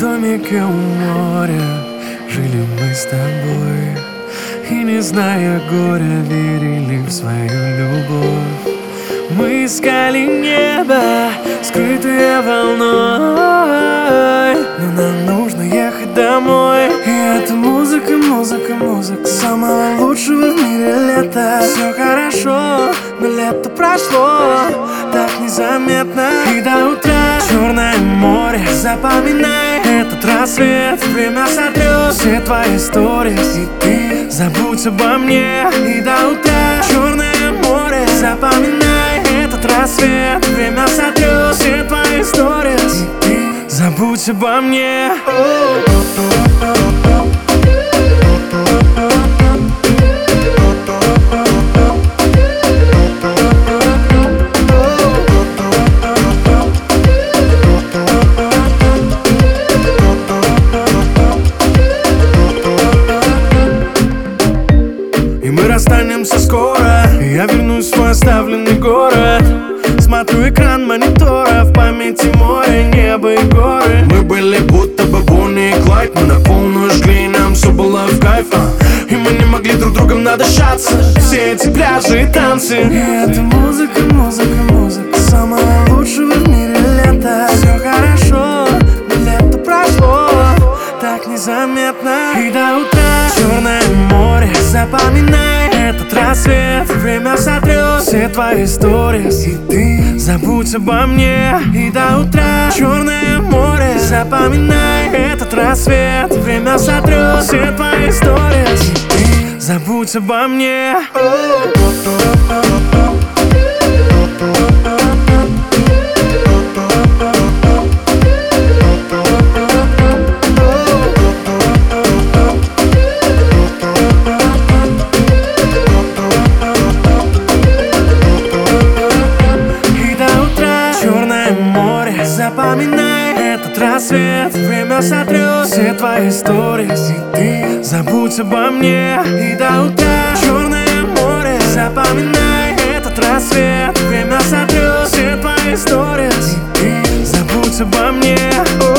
домике у моря жили мы с тобой, и, не зная горя, верили в свою любовь. Мы искали небо, скрытое волной, но нам нужно ехать домой. И это музыка, музыка, музыка самого лучшего в мире лета. Все хорошо, но лето прошло так незаметно. И до утра Черное море, запоминай этот рассвет. Время сотрет все твои истории, и ты забудь обо мне. И до утра Черное море, запоминай этот рассвет. Время сотрет все твои истории, и ты забудь обо мне. И мы расстанемся скоро, и я вернусь в свой оставленный город. Смотрю экран монитора, в памяти море, небо и горы. Мы были будто бы Бонни и Клайд, мы на полную жгли, нам все было в кайф, и мы не могли друг другом надышаться. Все эти пляжи и танцы. И это музыка, музыка, музыка самого лучшего в мире лета. Все хорошо, но лето прошло так незаметно. И до утра Черное море, запоминай этот рассвет. Время сотрет все твои истории, и ты забудь обо мне. И до утра Черное море, запоминай этот рассвет. Время сотрет все твои истории, и ты забудь обо мне. Запоминай этот рассвет. Время сотрет все твои истории, и ты забудь обо мне. И до утра Черное море, запоминай этот рассвет. Время сотрет все твои истории, и ты забудь обо мне.